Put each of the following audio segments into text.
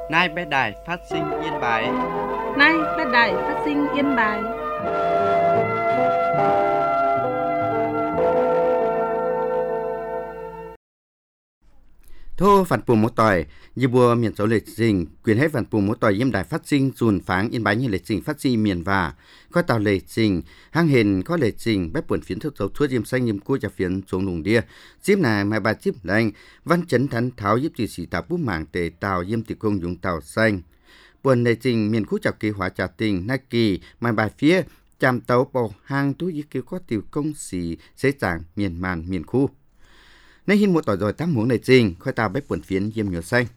Nay bé đài phát sinh Yên Bái. Nay bé đài phát sinh Yên Bái. Thô phản bùm một tỏi, như bùa miền số lịch trình, quyền hết phản bùm một tỏi yếm đài phát sinh dùn pháng Yên Bái như lịch trình phát sinh miền và có tàu lịch trình, hang hình có lịch trình bếp buồn phiến thức dấu thuốc yếm xanh yếm cua chả phiến xuống lùng đia, chip này mai bà chip lành, văn chấn thắn tháo yếm chỉ sĩ tạp bút mảng tề tàu yếm tỷ công dùng tàu xanh. Buồn lịch trình miền khu chọc kỳ hóa trà tình, nai kỳ, mai bài phía, chạm tàu bầu hang túi yếm kêu có tiểu công sĩ, dễ dàng miền màn miền khu. Nay hin một tỏi rồi tám muỗng này trình, khoai tàu bếp buồn phiến yếm nhựa xanh.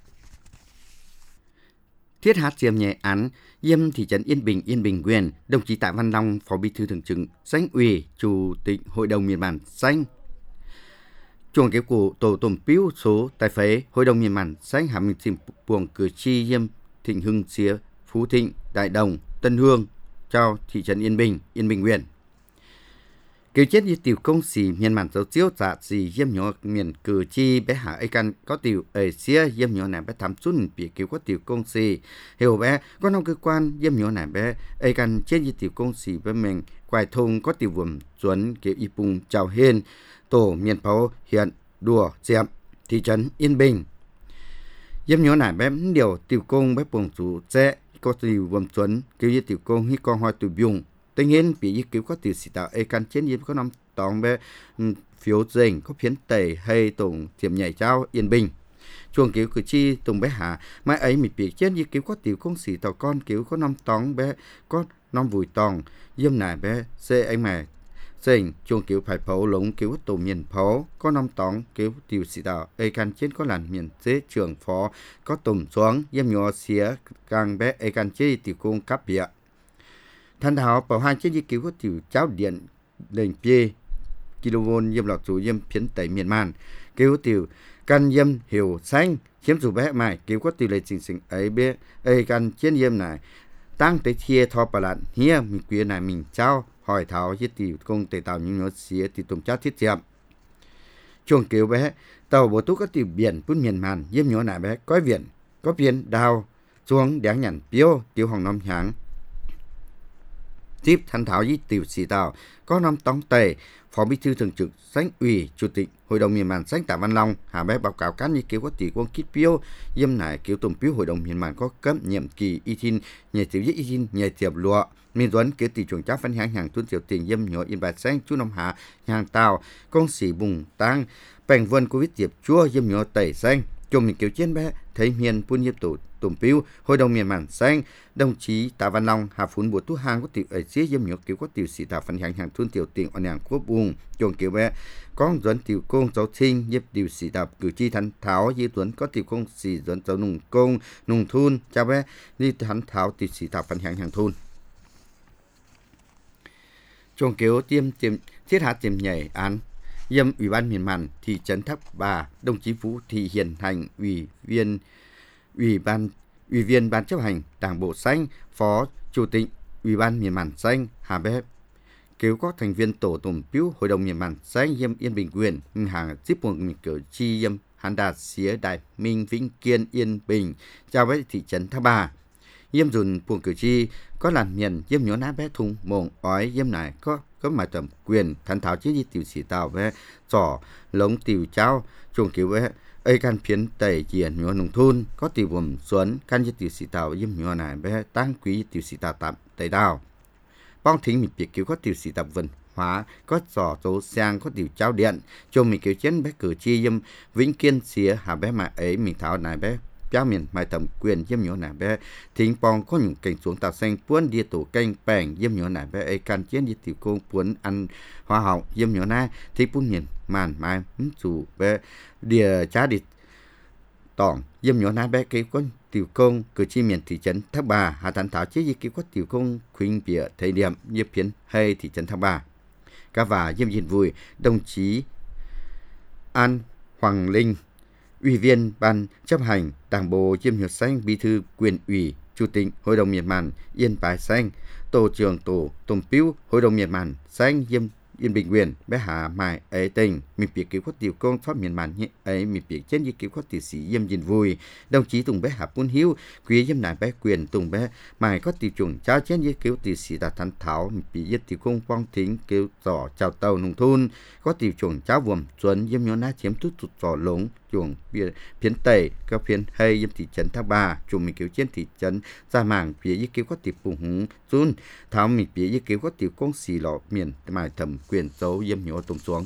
Thiết hát diêm nhẹ án, yếm thị trấn Yên Bình Quyền, đồng chí Tạ Văn Long, Phó Bí thư Thường trực, Xanh ủy, Chủ tịch Hội đồng miền bản Xanh. Chuồng kéo cụ tổ tổm piu số tài phế, Hội đồng miền bản Xanh hạ mình tìm buồng cử tri yếm Thịnh Hưng Xía, Phú Thịnh, Đại Đồng, Tân Hương, cho thị trấn Yên Bình Quyền. Kiều chết như tiểu công sĩ miền màn dấu chiếu dạ gì yếm nhỏ miền cử chi bé hạ ấy căn có tiểu ở xía yếm nhỏ này bé thắm chút bị kiều có tiểu công sĩ hiểu bé có nông cơ quan yếm nhỏ này bé ấy căn chết như tiểu công sĩ bé mình quài thôn có tiểu vùng chuẩn kiểu y bùng chào hiên tổ miền pháo hiện đùa dẹp thị trấn Yên Bình yếm nhỏ này bé điều tiểu công bé bùng chủ sẽ có tiểu vùng chuẩn kiểu như tiểu công hi con hoa tiểu dùng. Tuy nhiên, bị ý cứu có tiểu sĩ tạo ê căn chiến yếm có năm tóng bé phiếu dành có phiến tẩy hay tổng tiệm nhảy trao Yên Bình. Chuồng cứu cử tri tổng bé hạ, mai ấy mình bị chết ý cứu có tiểu công sĩ tàu con cứu có năm tóng bé có năm vùi tòng, yếm nải bé xê anh mẹ. Dành chuồng cứu phải phấu lống cứu tổ miền phó có năm tóng cứu tiểu sĩ tạo ê căn chiến có làn miền dế trưởng phó có tùm xuống yếm nhỏ xía càng bé ê căn chế tiểu công cắp bịa. Thanh thảo bảo hai chiếc cứu có tiểu cháo điện lệnh pê kV yếm lọt chủ yếm phiến tẩy miền man cứu tiểu căn yếm hiểu xanh chiếm chủ bé mày cứu có tiểu lệ trình sinh ấy bé ấy căn chiến yếm này tăng tới chia thọ bà lạn hia mình quyền này mình trao hỏi thảo với tiểu công tề tàu những nó xía tiểu tùng cháo thiết chậm chuồng cứu bé tàu bộ tú có tiểu biển phun miền man yếm nhỏ này bé có viện có viên đào xuống đáng nhận piêu tiểu hồng năm tháng tiếp thanh thảo với tiểu sĩ tàu có năm tóng tề Phó Bí thư Thường trực Xanh ủy Chủ tịch Hội đồng miền bản Xanh Tạ Văn Long hà bé báo cáo cán như kiểu có tỷ quân kít phiếu yếm nải kiểu tổng phiếu Hội đồng miền bản có cấp nhiệm kỳ y tin nhảy tiểu với y tin nhảy tiểu lụa miền tuấn kiểu tỷ trưởng cháu phân hàng tuân tiểu tiền yếm nhỏ Yên Bái Xanh chú năm hạ hàng tàu công sĩ bùng tăng bèn vân covid tiệp chua yếm nhỏ tẩy xanh chồng mình kiểu trên bé thấy miền phun nhiếp tổ tổng phiếu Hội đồng miền bản Xanh đồng chí Tạ Văn Long hạ phun bộ tu hàng có tiểu ở xía yếm nhỏ kiểu có tiểu sĩ Tạ phân hàng tuân tiểu tiền ở nàng quốc bùng chồng kiểu bé có dẫn tiểu công giáo sinh yếm tiểu sĩ Tạ cử tri thanh thảo như tuấn có tiểu công sĩ dẫn giáo nùng công nùng thun cha bé đi thanh thảo tiểu sĩ Tạ phân hàng thun chồng kiểu tiêm thiết hạ tiêm nhảy án yếm ủy ban miền màn thị trấn Thác Bà đồng chí Vũ Thị Hiền Thành ủy viên ban chấp hành Đảng bộ Xanh phó chủ tịch ủy ban miền màn Xanh hà bé kêu có thành viên tổ tổng phiếu Hội đồng miền màn Xanh yếm Yên Bình Quyền hàng tiếp buồng cử tri yếm Hàn Đạt xía Đại Minh Vĩnh Kiên Yên Bình chào với thị trấn Thác Bà yếm dùn buồng cử tri có làn miền yếm nhỏ ná bé thùng mộng ói yếm này có mài tầm quyền thanh thảo chế di tiểu sĩ tàu bé trò lống tiểu cháo chuồng kiểu bé ấy căn phiến tẩy diện nhỏ nông thôn có tiểu vùng xuân căn với tiểu sĩ tàu yếm nhỏ này bé tăng quý tiểu sĩ tàu tạm tẩy đào bong thính mình biệt cứu có tiểu sĩ tàu vần hóa có giỏ tố sang có tiểu cháo điện cho mình kiểu chén bé cử chi yếm Vĩnh Kiên xía hà bé mà ấy mình thảo này bé giáo miền mài tầm quyền yếm nhỏ này bé thính bong có những cảnh xuống tàu xanh puôn đi tổ canh bèn yếm nhỏ này bé ấy căn chén đi tiểu công puôn ăn hoa hậu yếm nhỏ này thì puôn miền màn mai chủ bé địa cha đi tỏng yếm nhỏ này bé cái có tiểu công cử tri miền thị trấn Thác Bà hà thanh thảo chế gì cái có tiểu công khuyên bịa thời điểm yếm phiến hay thị trấn Thác Bà cả và yếm diện vui đồng chí An Hoàng Linh Ủy viên ban chấp hành Đảng bộ Yếm Nhật Xanh Bí thư Quyền ủy Chủ tịch Hội đồng miền màn Yên Bái Xanh tổ trưởng tổ tổng phiếu Hội đồng miền màn Xanh Yên Bình Quyền bé hạ mai ấy tình mình bị cứu quốc tiểu công pháp miền màn ấy mình bị chết như cứu quốc tiểu sĩ Diêm Dìn Vui đồng chí Tùng bé hạ Pun Hiếu quý Diêm Nải bé Quyền Tùng bé mai có tiểu chuẩn trao chết như cứu tiểu sĩ Đà Thánh Thảo mình bị giết tiểu công phong thính cứu giỏ chào tàu nông thôn có tiểu chuẩn trao vuông chuẩn Diêm nhón ná chiếm tút tụt giỏ lống chuồng phiến tây các phiến hay Diêm thị trấn Thác Bà chuồng mình cứu trên thị trấn ra mảng phía như cứu quốc tiểu bùng húng run thảo mình phía như cứu quốc tiểu công xì lọ miền mài thẩm quyền dấu Diêm nhó tùng xuống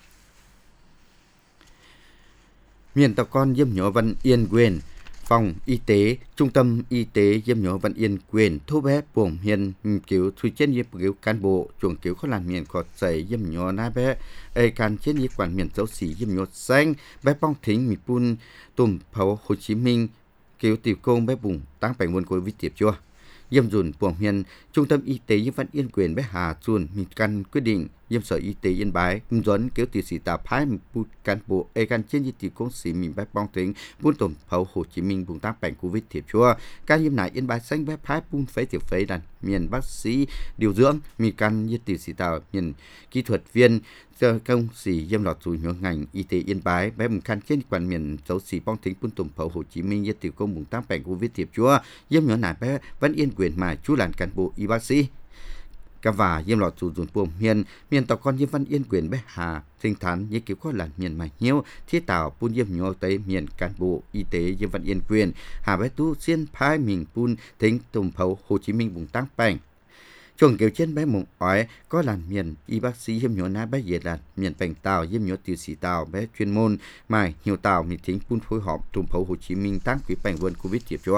miền tàu con Diêm nhó Văn Yên Quyền phòng y tế trung tâm y tế Diêm nhó Văn Yên Quyền thu bé buồng hiền cứu thui trên Diêm cứu cán bộ chuồng cứu có làn miền có dày Diêm nhó na bé ai can trên Diêm quản miền dấu xỉ Diêm nhó xanh bé bong thính mi pun tùm pháo Hồ Chí Minh cứu tiểu công bé bùng tăng bảy nguồn cội vi tiệp chua Diêm dùn buồng hiền trung tâm y tế Diêm Văn Yên Quyền bé Hà Chuồn mi căn quyết định Diêm sở y tế Yên Bái dẫn kéo tiểu sĩ tà phái một cán bộ ai can trên tiểu công sĩ mình bé bong thính buôn tổn pháo Hồ Chí Minh bùng tăng bệnh covid thiệp chua ca Diêm nải Yên Bái xanh bé phái buôn phế tiểu phế đàn miền bác sĩ điều dưỡng mi căn như tiểu sĩ tà miền kỹ thuật viên giờ công sĩ Diêm lọt rủi nhớ ngành y tế Yên Bái bé bùng căn trên quản miền dấu sĩ bong thính buôn tổn pháo Hồ Chí Minh như tiểu công bùng tăng bệnh covid thiệp chua Diêm nhớ nải bé Văn Yên Quyền mà chú làn cán bộ y bác sĩ cả và Diêm lọt rủi buồng miền tàu con Diêm Văn Yên Quyền bé Hà sinh thán như kiểu có làn miền mà nhiêu thiết tạo pun Diêm nhó tới miền cán bộ y tế Diêm Văn Yên Quyền Hà bé tu xiên phái mình pun thính tùm pháo Hồ Chí Minh bùng tăng bành chuồng kiểu trên bé mộng ói có làn miền y bác sĩ Diêm nhó ná bé dễ làn miền bành tàu Diêm nhó tiểu sĩ tàu bé chuyên môn mà nhiều tàu mình thính pun phối hợp tùm pháo Hồ Chí Minh tăng quý bành vườn covid tiệp cho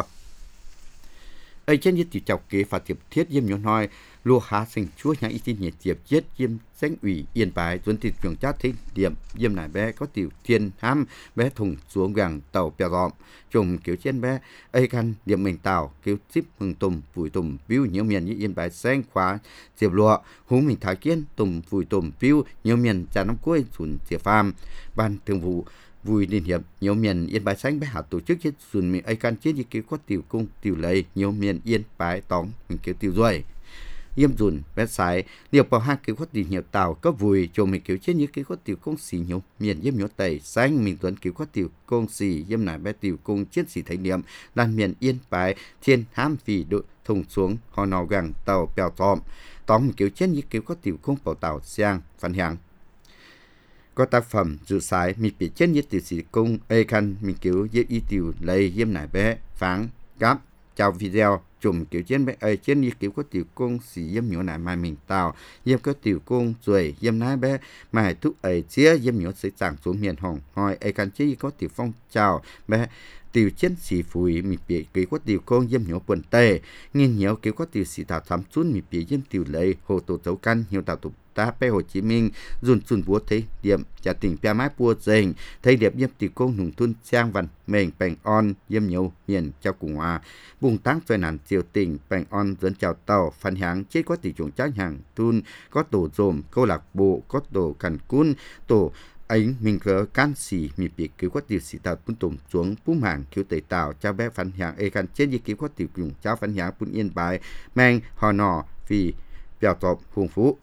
ấy trên như tiểu chọc kế phạt tiệp thiết Diêm nhó nói lúa há sinh chúa nhà y tin nhiệt tiệp chết Diêm Danh ủy Yên Bái tuân thị trường chát thế điểm Diêm nải bé có tiểu thiên ham bé thùng xuống vàng tàu bèo gọm trùng kiểu trên bé ấy căn điểm mình tàu kiểu ship mừng tùm vùi tùm view nhiều miền như Yên Bái xanh khóa diệp lụa hú mình thái kiên tùm vùi tùm view nhiều miền trà năm cuối sùn diệp pham ban thường vụ vui liên hiệp nhiều miền Yên Bái xanh bé hạ tổ chức chết sùn mình ấy căn chết như kiểu có tiểu cung tiểu lầy nhiều miền Yên Bái tóng mình kiểu tiểu ruồi Diêm dùn bé sải nhiều bảo hai kiểu có tiểu nhiều tàu có vùi cho mình kiểu chết như kiểu có tiểu công xì nhiều miền Diêm nhó tẩy xanh mình tuấn kiểu có tiểu công xì Diêm nải bé tiểu công chiến sĩ thánh niệm lan miền Yên Bái thiên hám vì đội thùng xuống họ nò gàng tàu bèo tòm tóm kiểu chết như kiểu có tiểu công bảo tàu xiang phản hàng có tác phẩm dự sái mình bị chết như tiểu sĩ công ai khăn mình kiểu dễ y tiểu lấy Diêm nải bé phán gáp chào video chùm kiểu trên bé ấy trên như kiểu có tiểu công sĩ Diêm nhó nải mai mình tàu Diêm có tiểu công rồi Diêm nải bé mai thúc ấy chia Diêm nhó sẽ chẳng xuống miền hồng hỏi ấy cần chỉ có tiểu phong chào bé tiểu chiến sĩ phùi mình bị kiểu có tiểu công Diêm nhó quần tề nghiên nhiều kiểu có tiểu sĩ thảo thắm xuống mình bị Diêm tiểu lấy hồ tổ dấu căn nhiều tạo tục ta bé Hồ Chí Minh dùn búa thấy điểm trả tỉnh bia mái bua dành thấy điểm Diêm tiểu công nùng thun sang văn mình bành on Diêm nhiều miền chào cùng hòa bùng tăng phê nản triều tỉnh bành on dẫn chào tàu phản hàng chết có tỷ chuồng tráng hàng thun có tổ dồm câu lạc bộ có tổ cằn cún tổ ấy mình có can xì mình bị cứu có tiểu sĩ tàu pun tùng xuống pum hàng cứu tẩy tàu cho bé phản hàng ấy can chết như cứu có tiểu dùng trao phản hàng pun Yên Bái mang hò nò vì bèo tọp hùng phú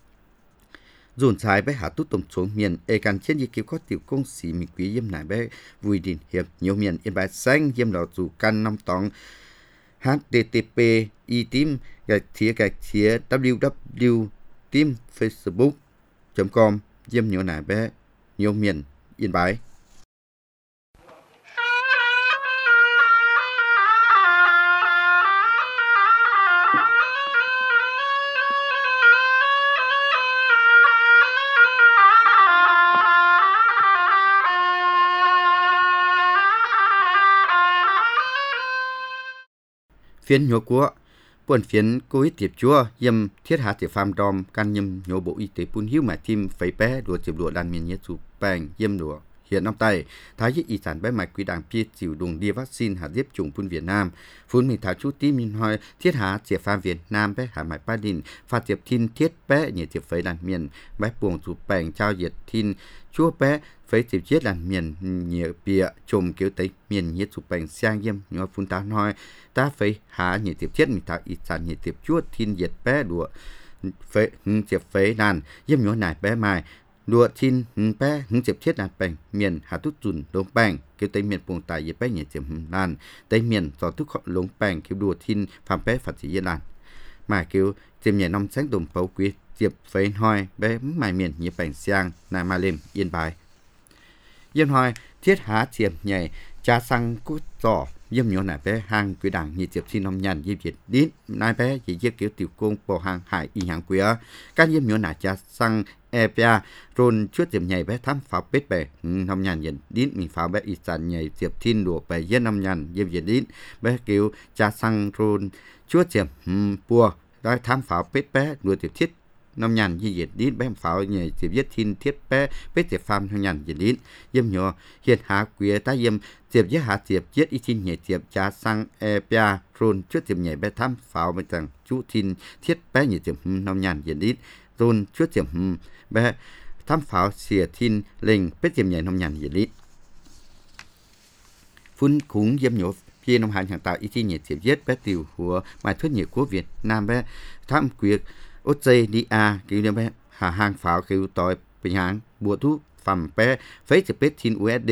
dồn trái bé hạ tút tôm xuống miền ai can trên như kiểu có tiểu công sĩ mình quý Diêm nải bé vui đình hiệp nhiều miền Yên Bái xanh Diêm đỏ dù căn năm tòng http tim gạch thía www tim facebook.com Diêm nhiều nải bé nhiều miền Yên Bái phiến nhổ của buồn phiến covid tiệp chua Diêm thiết hạ tiệp phàm đom can nhâm nhổ bộ y tế pun hiếu mà tim phẩy bé đùa tiệp đùa đàn miền nhét chụp bành Diêm đùa hiện năm tay thái dịch y sản bé mạch quý đảng pia chịu đùng đi vaccine hạ diếp chủng pun Việt Nam phun mình thảo chú tim mình hỏi thiết hạ tiệp phàm Việt Nam bé hạ mạch ba đình pha tiệp thiên thiết bé nhẹ tiệp phẩy đàn miền bé buồng chụp bành trao diệt thiên chúa bé phẩy tiệp chết đàn miền nhẹ bịa chùm kiểu tây miền nhét chụp bành sang Diêm nhó phun ta nói ta phẩy hạ nhẹ tiệp chết mình thảo y sản nhẹ tiệp chúa thiên diệt bé đùa phế chiệp phế nàn yếm nhỏ nải bé mai đùa thiên bé chiệp thiết nàn bèn miền hà tút dùn lông bèn kêu tây miền buông tài yếp bé nhẹ chiệp nàn tây miền gió tút khọ lông bèn kêu đùa thiên phạm bé phật chỉ yên nàn mà kêu chiệp nhẹ năm sáng đùm phấu quý chiệp phế hoi bé mai miền nhẹ bèn xiang nà ma lên yên bài yên hoi thiết há chiệp nhảy cha sang cút giỏ yếm nhỏ nải bé hàng quý đảng nhị chiệp xin năm nhàn yếm việt đít nải bé chỉ yếp kiểu tiểu công bỏ hàng hải y hàng quý các yếm nhỏ nải cha sang epia rôn chuốt chiệp nhảy bé thăm pháo bết bè năm nhàn yếm đít mình pháo bé y sản nhảy chiệp thiên đùa bé yếm năm nhàn yếm việt đít bé kiểu cha sang rôn chuốt chiệp bùa đói thăm pháo bết bé đùa chiệp thiết năm nhàn như việt đít bé pháo nhảy chiệp yết thiên thiết bé bết chiệp pham năm nhàn việt đít yếm nhỏ hiện hạ quý ta yếm chiệp yết hạ chiệp yết y thiên nhảy chiệp cha sang epia rôn chuốt chiệp nhảy bé thăm pháo bên tầng chú thiên thiết bé nhảy chiệp năm nhàn việt đít rôn chuốt chiệp bé thăm pháo xìa thiên linh bết chiệp nhảy năm nhàn việt đít phun cúng yếm nhỏ phía năm hàng tạo y thiên nhảy chiệp yết bé tiểu của bài thuyết nhảy của Việt Nam bé thăm quyệt Australia kêu như bé hà hàng pháo kêu tỏi bình hàng bùa thuốc phẩm bé phế chụp bết thiên USD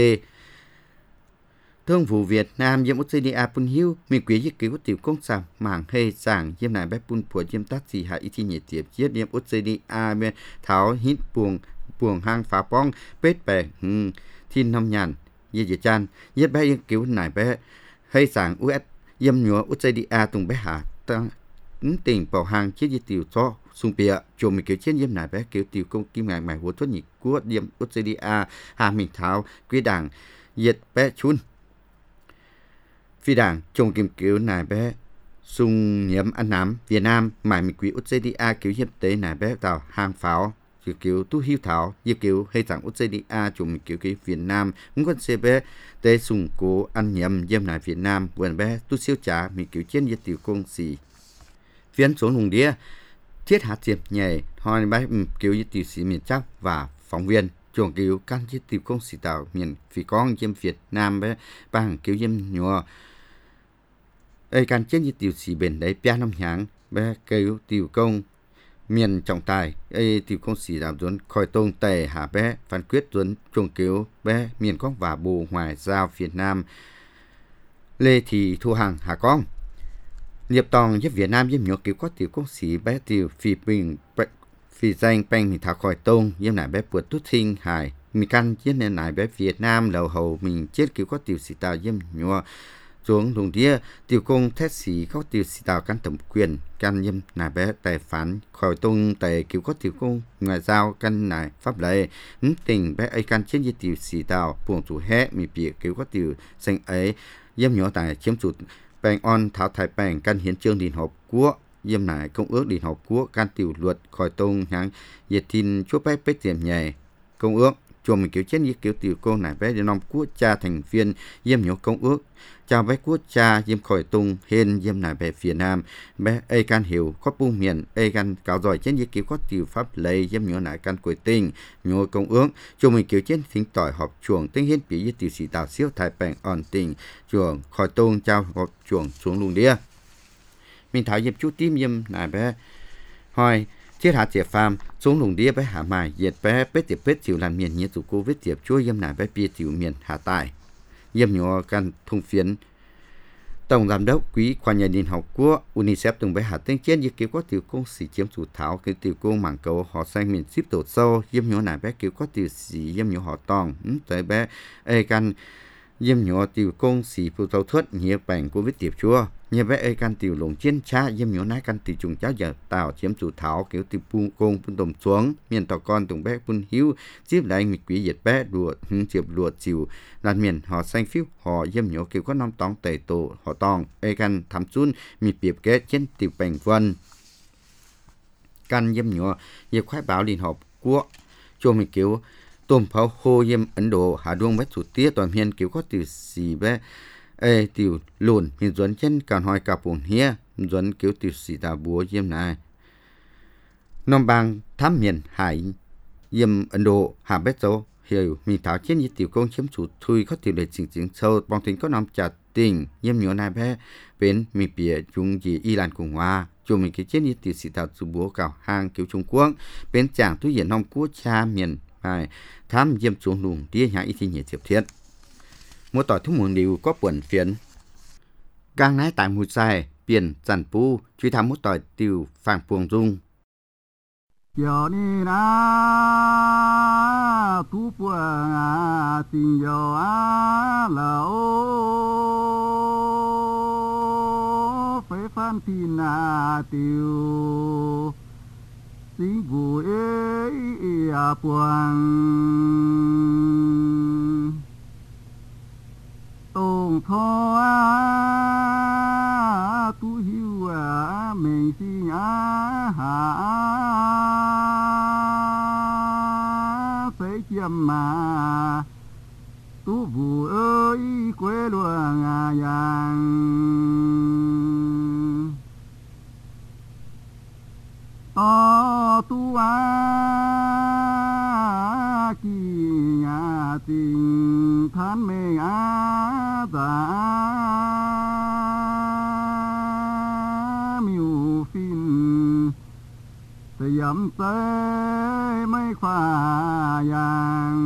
thương vụ Việt Nam yếm Australia pun hiu mình quý yết kêu tiểu công sản mảng hay sảng yếm này bé pun của yếm tác gì hạ y thiên nhảy tiệp yết yếm Australia bé tháo hít buồng hàng pháo bong bết bè thiên năm nhàn yết chan yết bé yếm kêu này bé hay sảng US yếm nhúa Australia tung bé hạ tăng tình bảo hàng chiếc yết tiểu cho sung bịa cho mình kêu trên yếm này bé kêu tiểu công kim ngài mày huấn thuốc nhị của yếm Australia hà mình tháo quý đảng yết bé chun phi đảng trồng kim cứu này bé sung nhiễm ăn nám Việt Nam mãi mình quý Australia cứu hiệp tế này bé tàu hàng pháo chỉ cứu tu hiếu thảo như cứu hay rằng Australia trồng mình cứu cái Việt Nam muốn con xe bé tế sung cố ăn nhiễm yếm này Việt Nam quần bé tu siêu trả mình cứu trên yết tiểu công xì phiến số hùng đĩa thiết hạt diệp nhảy hoi bé cứu yết tiểu sĩ miền Bắc và phóng viên chuồng cứu can yết tiểu công xì tàu miền phi con yếm Việt Nam bé bằng cứu yếm nhua can chết yết tiểu sĩ bền đấy bia năm nháng bé cứu tiểu công miền trọng tài tiểu công sĩ đạo duấn khỏi tông tề hạ bé phán quyết duấn chuồng cứu bé miền công và bộ ngoại giao Việt Nam Lê Thị Thu Hằng hạ con Nghiệp tòng giúp Việt Nam giúp nhỏ cứu có tiểu công sĩ bé tiểu phi bình phi danh bèn mình thảo khỏi tông giúp nải bé buộc tút sinh hài mình căn chết nên nải bé Việt Nam đầu hầu mình chết cứu có tiểu sĩ tàu giúp nhỏ xuống đồng đĩa tiểu công thét sĩ có tiểu sĩ tàu căn thẩm quyền căn giúp nải bé tài phán khỏi tông tài cứu có tiểu công ngoại giao căn nải pháp lệ tình bé ấy căn chết với tiểu sĩ tàu buồn chủ hé mình bị cứu có tiểu sinh ấy giúp nhỏ tài chiếm chủ bèn on thảo thái bèn căn hiến chương điện họp của yếm nải công ước điện họp của căn tiểu luật khỏi tông nhang diệt tin chúa bé bết tiệm nhảy công ước chùa mình cứu chết như cứu tiểu công nải bé để nom quốc cha thành viên yếm nhỏ công ước chào bé quốc cha yếm khỏi tông hên yếm nải bé Việt Nam bé ai can hiểu có bung miền ai can cáo giỏi chết như cứu có tiểu pháp lấy yếm nhỏ nải can cuối tình nhỏ công ước chùa mình cứu chết thính tỏi họp chuồng tinh hiến bị tiểu sĩ tàu siêu thái bèn on tình chuồng khỏi tông trao họp chuồng xuống luôn đĩa mình thảo yếm chú tim yếm nải bé hỏi thiết hạt tiệp phàm xuống lùng đĩa bé hạ mài diệt bé bết tiệp bết chịu làm miền nhiệt tụ cô vết tiệp chúa yếm nải bé bia chịu miền hạ tài yếm nhỏ căn thùng phiến tổng giám đốc quý khoa nhà điện học của UNICEF từng bé hạ tên trên như kiểu có tiểu công sĩ chiếm chủ thảo cái tiểu công mảng cầu họ xanh miền ship tổ sâu yếm nhỏ nải bé kiểu có tiểu sĩ yếm nhỏ họ tòng tới bé ai căn yếm nhỏ tiểu công sĩ phụ tàu thuất nhiệt bảnh của vết tiệp chúa như bé ai can tiểu lồng chiến cha yếm nhỏ nái can tiểu trùng cháu giờ tàu chiếm chủ thảo kiểu tiểu pung công pun tầm xuống miền tàu con tùng bé pun hiu tiếp lại nghịch quý diệt bé đùa chiệp đùa chịu làm miền họ xanh phiếu họ yếm nhỏ kiểu có năm tòng tẩy tổ họ tòng ai can thắm chun mi piệp kết trên tiểu bành vân can yếm nhỏ yếm khoái báo liên hợp của cho mình kiểu tôm pháo hô yếm Ấn Độ hạ đuông bé chủ tía toàn miền kiểu có tiểu sĩ bé tiểu lùn mình dẫn trên càn hỏi cả bồn hia dẫn kiểu tiểu sĩ tà búa yếm này nông bang thám miền hải yếm Ấn Độ hạ bé châu hiểu mình thảo trên như tiểu công chiếm chủ thui có tiểu lệ chỉnh sâu bằng tính có năm chặt ติ่งเยี่ยมหยวนายแพ้เป็นมีเปียจุงจีอิหร่านกงว่าจงมีกิจนี้ติดสิทธิ์สุบัวเก่าห่างเกี่ยวชงกวงเป็นจางทุเรียนน้องกู้ชาเมียนไปทำเยี่ยมจงลุงที่หาอิทธิเหตุเสียบเทียดมัวต่อทุกหมุนดิวก็ป่วนเฟียนกลางนายตายหมุดใจเปลี่ยนจันปูช่วยทำมุดต่อยติวฝั่งปวงจุงเดี๋ยวนี้นะทุกปวงจริงเยาแล้วไฟฟันที่นาติวสิงบูเอียปวงตรงทอtu hiu mình xin hạ phải chiêm mà tu vụ ơi quê luồng yang tu kỳ tình than mê giảยำเต้ไม่ควายัง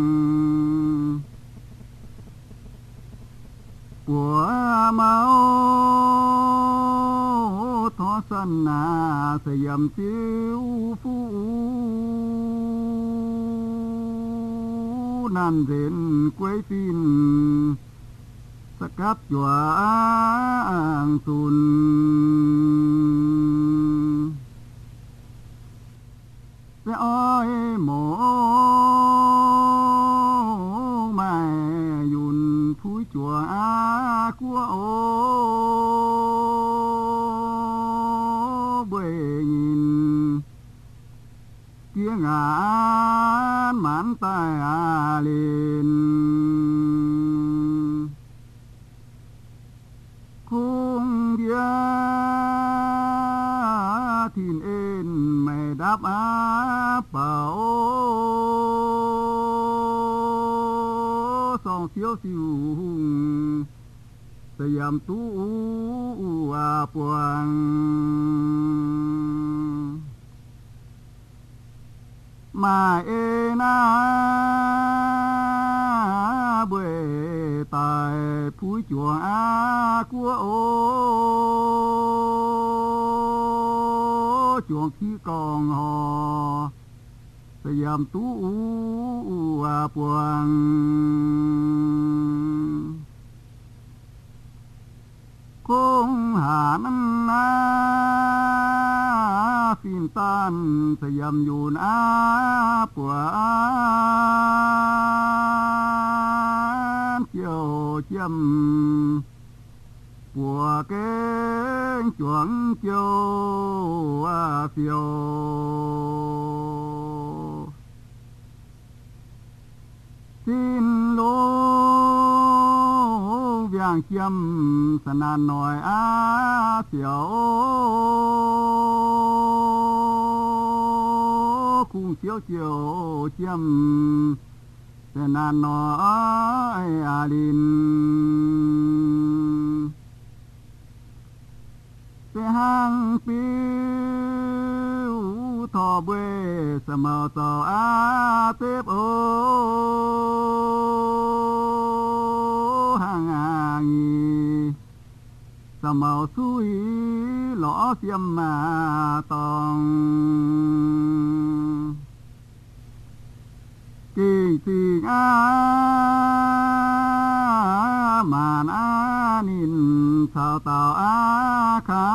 ปัวเมาทอสันนาสยำจิวฟูนั่นเด่นกวยฟินสกัดจัวอ่างสุนsẽ ơi mồ mày dùn phúi chùa của ô bề nhìn kia ngàn mãn tai lên khung bia thìn ên mày đáp bảo song phiếu siêu hùng yam tu puang mai na bưởi tài phúi chuồng của ô chuồng khi còn hò yam tu puangคงหามันนาฟินตันสยามอยู่นาปัวเจียวเจียมปัวเก่งจวงเจียวเฟียวสิ้นโลอย่างเจียมสนานหน่อยเสียวคุ้งเสียวเจียวเจียมสนานหน่อยลินเสียหางปิ้วทอเบสมอต่อเต็บโอสมอสุยหล่อเสียมมาตองกิ่งสิงมานนินสาวเต่าคา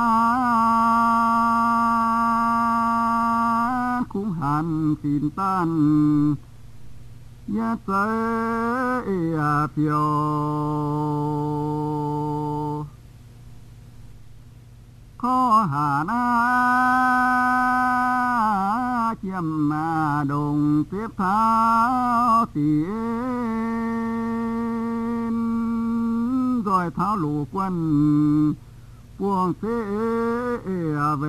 คุ้งหันสินตันยะเจเปียวขอหานาเจียมนาดงเทียบเท้าตีนรอยเท้าลูกวันพวงเสเว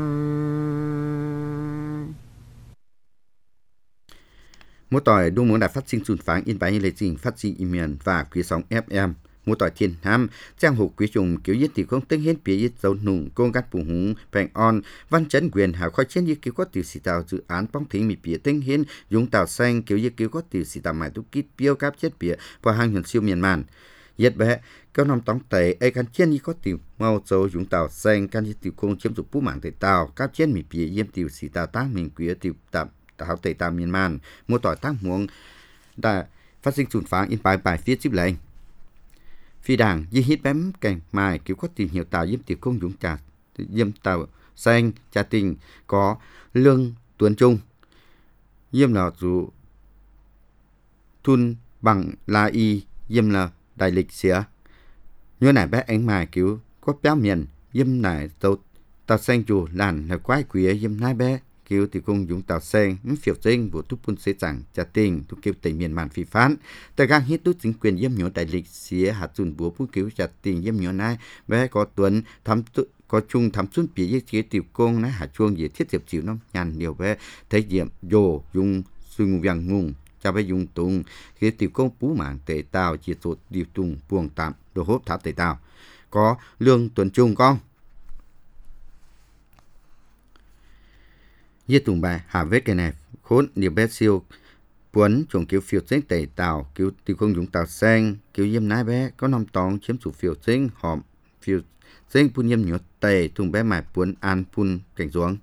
Mỗi tỏi đu muốn đã phát sinh sụn pháng in bài lệ trình phát sinh email và quý sóng FM một tỏi thiên ham trang hộp quý trùng kiểu yết tiểu công tinh hiến bia yết dấu nùng công gắt bù hùng bèn on văn chấn quyền hạ khói chiến yết kiểu có tiểu sĩ tạo dự án bóng thính mì bia tinh hiến dùng tạo xanh kiểu yết kiểu có tiểu sĩ tạo mãi tu kít biêu cáp chết bia và hàng huyền siêu miền màn yết bé các năm tống tệ ai can chiến yết có tiểu mau dấu dùng tạo xanh can yết tiểu công chiếm dụng bú mạng tệ tạo cáp chiến mì bia yếm tiểu sĩ tạo tác mình quý tiểu tạm tạo tệ tạo miền màn một tỏi tác muông đã phát sinh trùn phá in bài phía chip lệnh phi đảng di hít bém cảnh mài kiểu có tìm hiểu tạo yếm tiểu công dũng trà yếm tạo xanh trà tình có lương tuấn trung yếm là dù thun bằng la y yếm là đại lịch xía như này bé ánh mài kiểu có béo miền yếm này tàu tàu xanh chủ làn là quái quý yếm nai bé kiểu tiểu công dũng tạo xanh phiểu dinh của túp pun xế chẳng trà tình thuộc kiểu tây miền màn phi phán tại gang hít tút chính quyền yếm nhỏ đại lịch xía hạt dùn búa pun kiểu trà tình yếm nhỏ này bé có tuấn thắm có chung thắm xuân bia với chế tiểu công nãy hạt chuông gì thiết diệp chịu nó nhàn nhiều bé thấy diệm dồ dùng sừng vàng ngùng cho bé dùng tung khi tiểu công bú mạng tệ tàu chỉ sụt điều tung buông tạm đồ hốp tháp tệ tàu có lương tuần trung con như tùng bài hạ vết cái này khốn nhiều bé siêu cuốn chuồng kiểu phiêu chính tệ tàu kiểu tiểu công dùng tàu xanh kiểu yếm nái bé có năm tòng chiếm chủ phiêu chính hòm phiêu chính pun yếm nhựa tệ thùng bé mài cuốn an pun cảnh ruộng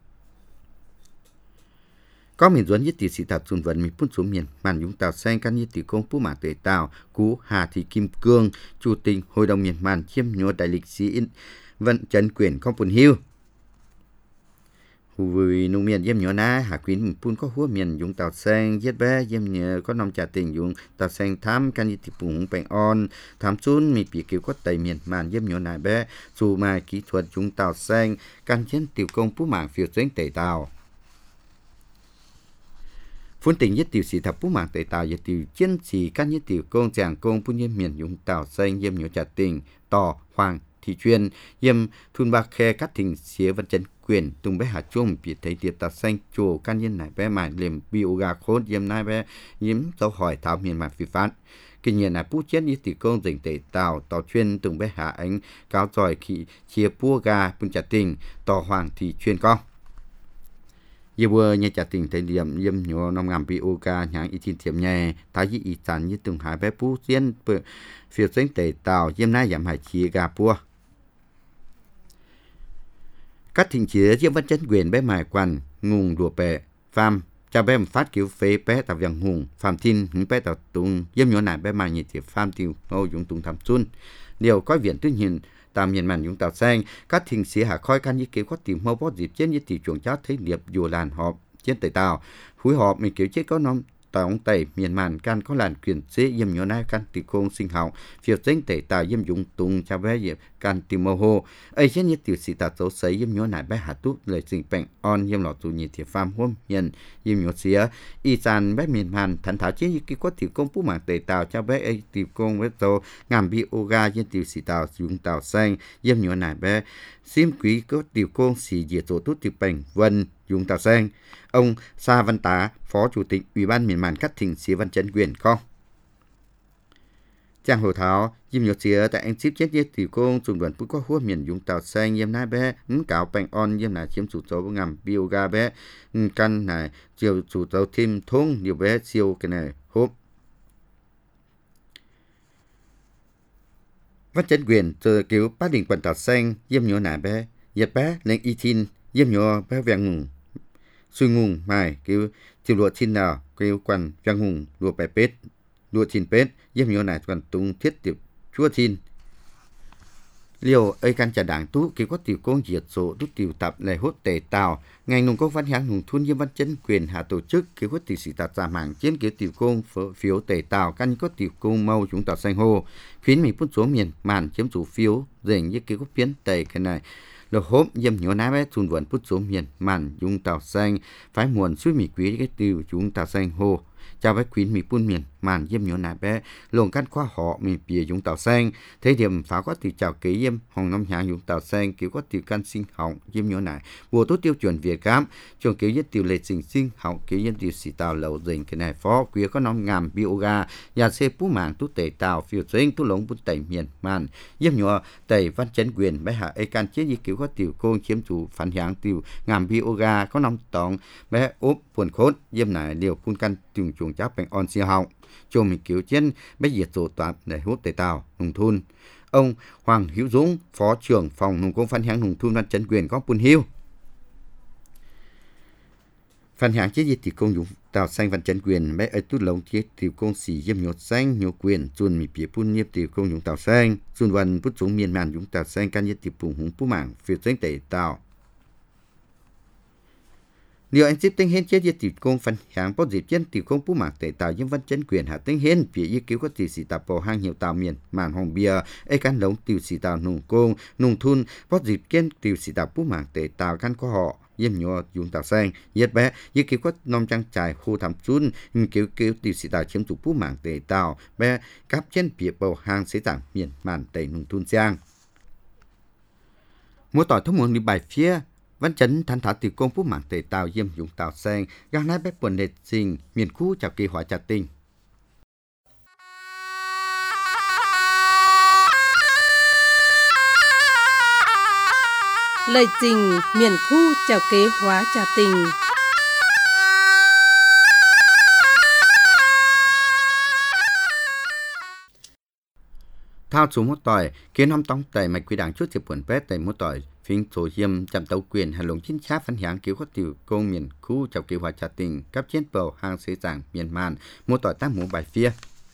có miền duẩn nhất tỷ sĩ thật xuân vận mình pun xuống miền màn dùng tàu xanh căn như tỷ công pú mạng tệ tàu cú Hà Thị Kim Cương chủ tịch hội đồng miền màn chiếm nhựa đại lịch sĩ vận trấn quyền không pun hiu vì nông miền yếm nhỏ ná hạ quyến pun có húa miền dùng tàu xanh giết bé yếm nhờ có nông trà tình dùng tàu xanh thám can như tỷ bùng bèn on thám xuân mi bị kiểu có tây miền màn yếm nhỏ ná bé dù mà kỹ thuật dùng tàu xanh can chiến tiểu công pú mạng phiêu chính tây tàu phun tình nhất tiểu sĩ thập pú mạng tây tàu nhất tiểu chiến sĩ can nhất tiểu công chàng công pun yếm miền dùng tàu xanh yếm nhỏ trà tình tò hoàng thị chuyên yếm thun bạc khe cắt thình xía văn chân quyền tung bé hạt chuông bị thấy tiệp tạt xanh chùa can nhân này bé mài liềm bioga khốn yếm nai bé yếm dấu hỏi thảo miền màn phi phán kinh nghiệm là bút chết như tỷ công dành tệ tàu tàu chuyên tung bé hạ ánh cao giỏi khi chia bua ga bún trà tình tàu hoàng thị chuyên con yêu vừa nhà trà tình thấy điểm yếm nhỏ nông ngàm bioga nhang ít tiệm nhẹ thái dị ít sản như từng hai bé bút chiến phiêu dành tệ tàu yếm nai giảm hải chia ga bua các thình chế diễm văn chân quyền bé mài quan ngùng đùa bè pham cha bé phát kiểu phê bé tạo vàng hùng pham tin hứng bé tạo tung diễm nhỏ nải bé mài nhiệt tiệp pham tiêu ngô dùng tung thảm xuân điều có viện tuyên hiền tạm miền màn dùng tạo xanh các thình chế hạ khói can như kiểu có tìm mâu bó dịp trên như tỷ chuồng chát thấy điệp dù làn họp trên tây tàu húi họp mình kiểu chết có nông tổng tây miền màn can có làn quyền chế diễm nhỏ nải can tỷ công sinh học phiêu chính tây tàu diễm dùng tung cha bé diệp can tìm mâu hồ ấy trên như tiểu sĩ tạt dấu sấy diễm nhỏ nải bé hạ tút lời sinh bệnh on diễm lọ tụ nhiệt thiệp pham hôm hiền diễm nhỏ xía y san bé miền màn thần thảo chế như cái có tiểu công phú mạng tây tàu cha bé ấy tiểu công với tàu ngàm bi oga trên tiểu sĩ tàu dùng tàu xanh diễm nhỏ nải bé xiêm quý có tiểu công sĩ diệt tổ tút tiểu bệnh vân dùng tàu xanh ông Sa Văn Tá phó chủ tịch ủy ban miền màn cắt thình xía văn chấn quyền con trang hồ thảo diêm nhột xía tại anh ship chết nhất tiểu công dùng đoàn có húa miền dùng tàu xanh yếm nai bé cáo bành on yếm là chiếm chủ tàu ngầm bioga bé căn này chiều chủ tàu thêm thôn nhiều bé siêu cái này hốp văn chấn quyền từ kiểu bát đỉnh quần tàu xanh yếm nhỏ nải bé giật bé lên y tin yếm nhỏ bé vàng ngùng suy ngùng mài kiểu chiều lụa tin nào kiểu quần vàng ngùng lụa bè pết lụa tin pết yếm nhỏ nải quần tung thiết tiệp chúa tin liều ấy căn trả đảng tú kiểu có tiểu công diệt số tú tiểu tập lệ hốt tề tàu ngành nông công văn hãng nông thôn yếm văn chấn quyền hạ tổ chức kiểu có tiểu sĩ tạt giảm hàng chiến kiểu tiểu công phiếu tề tàu căn có tiểu công mâu chúng tàu xanh hô khuyến mình phun xuống miền màn chiếm chủ phiếu dành như kiểu có phiến tề cái này được hốp yếm nhỏ nái bé xuân vận phút xuống miền màn dùng tàu xanh phải muộn suy mì quý cái tiêu chúng tàu xanh hô chào với khuyến mình phun miền màn yếm nhớ nà bé luồng căn khoa họ mình bìa dùng tàu xanh thế điểm phá có từ chào ký yếm hồng năm nhà dùng tàu xanh kiểu có từ căn sinh hỏng yếm nhớ nà bùa tốt tiêu chuẩn Việt Cam trường kiểu nhất tiêu lệ sinh hỏng kiểu nhất tiêu xì tàu lẩu dình cái này phó quý có nóm ngàm bioga nhà xe phú mạng tú tẩy tàu phiêu dinh tú lống bút tẩy miền màn yếm nhớ tẩy văn chấn quyền bé hạ ấy can chế như kiểu có tiêu côn chiếm chủ phản hạng tiêu ngàm bioga có nóm tòng bé ốp buồn khốn yếm nà liều phun căn trường chuồng cháo bánh on xia hỏng cho mình cứu trên bé diệt rổ toạp để hút tẩy tàu nông thôn. Ông Hoàng Hữu Dũng, Phó trưởng phòng nông công Phan Háng nông thôn văn chấn quyền có Pun Hiêu. Phan Háng chế diệt tỷ công dùng tàu xanh văn chấn quyền bé ấy tút lồng chế tỷ công xì yếm nhột xanh nhột quyền chuồn mì bìa Pun nhiếp tỷ công dùng tàu xanh chuồn văn bút xuống miền màn dùng tàu xanh can nhiếp tỷ phùng hùng phú mạng phía trên tẩy tàu. Nếu anh tiếp tính hên chế diệt tỷ công Phan Háng bao dịp chân tỷ công phú mạng tẩy tàu nhưng văn chấn quyền hạ tính hên phía ý cứu có tỷ xì tàu bò hang nhiều tàu miền màn hồng bìa ấy can lồng tỷ xì tàu nông công nông thôn bao dịp chân tỷ xì tàu phú mạng tẩy tàu can có họ yếm nhọ dùng tàu xanh yết bé ý cứu có nông trang trải khu thảm chun cứu tỷ xì tàu chiếm chủ phú mạng tẩy tàu bé cáp chân phía bò hang sẽ giảm miền màn tẩy nông thôn giang mỗi tỏi thông muốn đi bài phía văn chấn thanh thảo tiểu công phú mạng tề tàu yếm dùng tàu xanh gang nái bếp buồn nệt sinh miền khu chào kỳ hỏa trà tinh lời trình miền khu chào kế hóa trà tình. thao xuống một tỏi kiến năm tông tẩy mạch quy đảng chút chụp buồn pét tẩy một tỏi phim số hiểm chạm tàu quyền hà lồng chính xác phân hạng cứu có tiểu công miền khu chào kỳ hòa trà tình cấp chiến bầu hàng xây giảng miền màn một tỏi tác mũ bài phía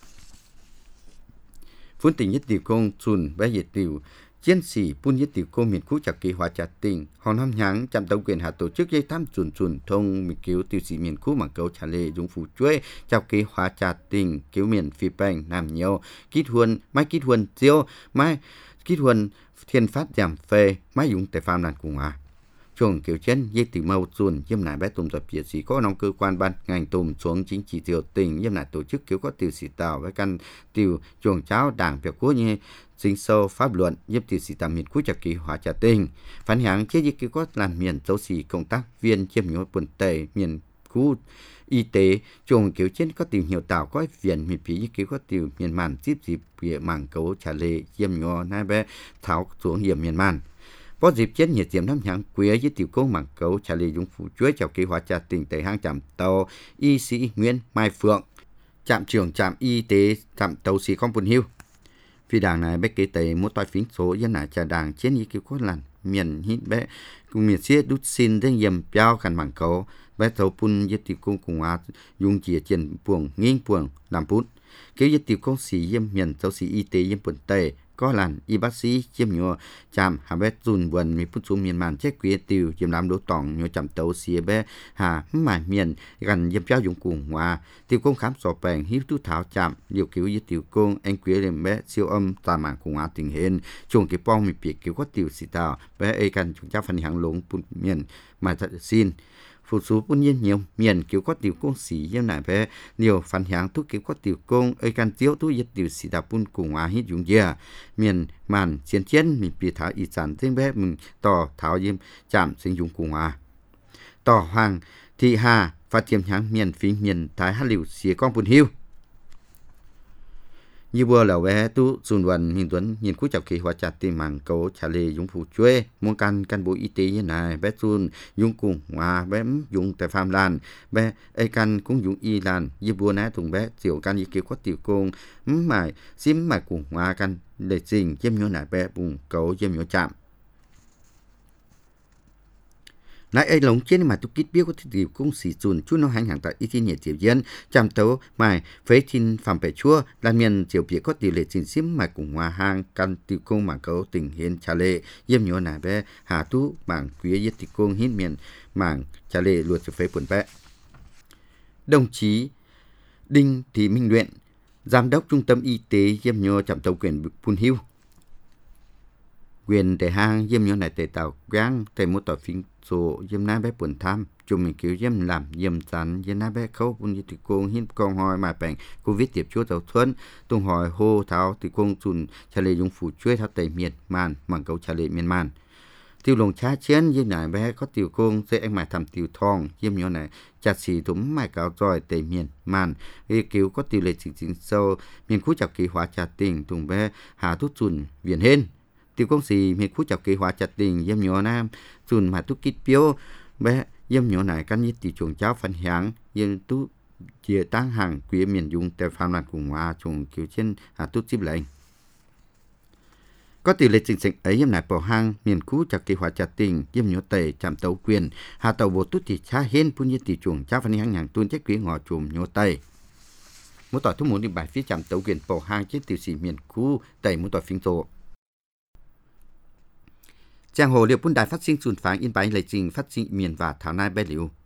phun tình nhất tiểu công chùn bé diệt tiểu chiến sĩ phun nhất tiểu công miền khu chào kỳ hòa trà tình hòn năm nháng chạm tàu quyền hà tổ chức dây thăm chùn thông miền cứu tiểu sĩ miền khu mảng cầu trà lệ dùng phủ chuối chào kỳ hòa trà tình cứu miền phi bành nam nhiều kít huân mai kít huân chiêu mai kít huân thiên phát giảm phê máy dùng tại farm đàn cùng chuồng kiểu chân dây từ mâu chuồn yếm nải bé tùm dập phía sĩ có nông cơ quan ban ngành tùm xuống chính trị tiểu tỉnh yếm nải tổ chức kiểu có tiểu sĩ tàu với căn tiểu chuồng cháo đảng việc quốc như sinh sâu pháp luận yếm tiểu sĩ tàu miền quốc trà kỳ hòa trà tinh phản hạng chế kiểu có làm miền dấu sĩ công tác viên chiêm nhớ buồn tề miền khu y tế chuồng kiểu trên có tìm hiểu tạo có viện miền phía kiểu có tìm miền màn tiếp dịp địa mảng cấu trả lệ yếm nhớ nai bé tháo xuống hiểm miền màn có dịp chết nhiệt diệm năm hàng quế với tiểu công mảng cấu trả lệ dùng phủ chuối chào kỳ hóa trà tỉnh tại hang trạm tàu y sĩ Nguyễn Mai Phượng trạm trưởng trạm y tế trạm tàu sĩ không Pun Hiêu phi đảng này bé kế tây một toại phím số dân nải trà đảng trên ý kiểu có lần miền hít bé cùng miền xía đút xin đến yếm béo khăn mảng cấu bé tàu Pun với tiểu công cùng dùng chỉ trên buồng nghiêng buồng làm bút kiểu với tiểu công sĩ yếm miền tàu sĩ y tế yếm buồn tây có làn y bác sĩ chiêm nhựa chạm hà bé dùn buồn mi phút xuống miền màn chết quý tiêu chiêm làm đỗ tòng nhựa chạm tàu xìa bé hà mải miền gần yếm cháu dùng cùng hòa tiêu công khám sọ bèn hiếp tu thảo chạm điều kiểu với tiểu công anh quý lên bé siêu âm tà mạng cùng hòa tình hình chuồng cái bong mi bị kiểu có tiểu xì tàu bé ấy cần chúng ta phần hàng lũng phun miền mà thật xin phụ số bún nhiên nhiều miền kiểu có tiểu công sĩ như này bé nhiều phản hạng thuốc kiểu có tiểu công ấy can chiếu thuốc dịch tiểu sĩ đạp bún cùng hòa hít dùng dìa miền màn chiến chiến mình bị tháo ý sản thêm bé mình tỏ tháo diêm chạm sinh dùng cùng hòa tỏ hoàng thị hà và tiềm hạng miền phí miền thái hát liều xía con Pun Hiêu như bữa là bé tu xuân vận miền tuấn nhìn cú chào kỳ hóa chặt tìm mảng cầu trả lệ dùng phủ chuối muốn can bộ y tế như này bé xuân dùng cùng hòa bé dùng tại farm lan bé ai can cũng dùng y lan như bữa nãy thùng bé tiểu can như kiểu có tiểu công mải xím mải cùng hòa can để trình chiêm nhớ nãy bé bùng cầu chiêm nhớ chạm nãy ấy lồng trên mà tôi kít biết có thể điều công sĩ chuồn chút nó hành hàng tại ý thiên nhiệt tiểu dân chạm tấu mài phế thiên phạm bể chua là miền tiểu biệt có tỷ lệ trình xím mài cùng hòa hang căn tiểu công mảng cấu tình hiến trả lệ yếm nhớ nãy bé hà tú mảng quý yết tiểu công hiến miền mảng trả lệ luật cho phế buồn bé đồng chí Đinh Thị Minh Luyện giám đốc trung tâm y tế yếm nhớ chạm tấu quyền Pun Hiêu quyền để hang yếm nhớ này tề tàu gang tề một tỏi phím số yếm na bé buồn tham chùm mình kiểu yếm làm yếm chắn yếm na bé khâu bún từ công hiến công hỏi mà bèn covid tiếp chúa tàu thuần tung hỏi hô tháo từ công chùn trả lời dùng phủ chuối tháo tây miền man bằng câu trả lời miền man tiêu lồng cha chiến yếm nải bé có tiêu công sẽ anh mày thầm tiêu thong yếm nhỏ này chặt xì thúng mày cáo roi tây miền man y cứu có tiêu lệ chính sâu miền khu chọc kỳ hóa trà tình tung bé hà thuốc chùn viền hên tiêu công sĩ miền khu chọc kỳ hóa trà tình yếm nhỏ nam chùn mà thuốc kít piêu bé yếm nhỏ này căn như tỷ chuồng cháo phân hạng yếm tú chia tăng hàng quý miền dung tại phạm loạn cùng hòa chuồng kiểu trên hà thuốc chip lệnh có tỷ lệ chính sách ấy yếm nải bỏ hang miền khu chọc kỳ hóa trà tình yếm nhỏ tẩy chạm tàu quyền hà tàu bộ tút thì cha hên phun như tỷ chuồng cháo phân hạng nhàng tuôn chết quý ngọ chùm nhỏ tẩy muốn tỏi thu muốn đi bài phía chạm tàu quyền bỏ hang chết tiểu sĩ miền khu tẩy muốn tỏi phinh tổ Giang hồ liệu bún đài phát sinh sùn pháng yên bái lời trình phát sinh miền và thảo nai bé liu